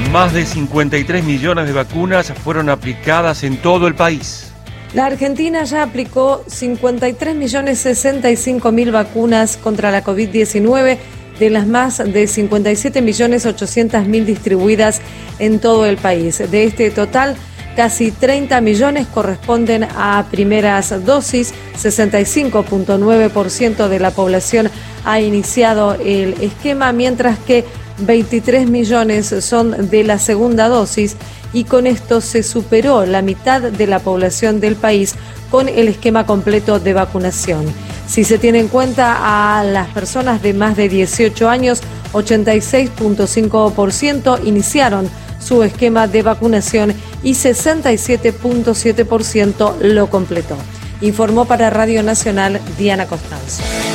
Más de 53 millones de vacunas fueron aplicadas en todo el país. La Argentina ya aplicó 53.065.000 vacunas contra la COVID-19, de las más de 57.800.000 distribuidas en todo el país. De este total, casi 30 millones corresponden a primeras dosis, 65.9% de la población ha iniciado el esquema, mientras que 23 millones son de la segunda dosis, y con esto se superó la mitad de la población del país con el esquema completo de vacunación. Si se tiene en cuenta a las personas de más de 18 años, 86.5% iniciaron su esquema de vacunación y 67.7% lo completó. Informó para Radio Nacional Diana Costanzo.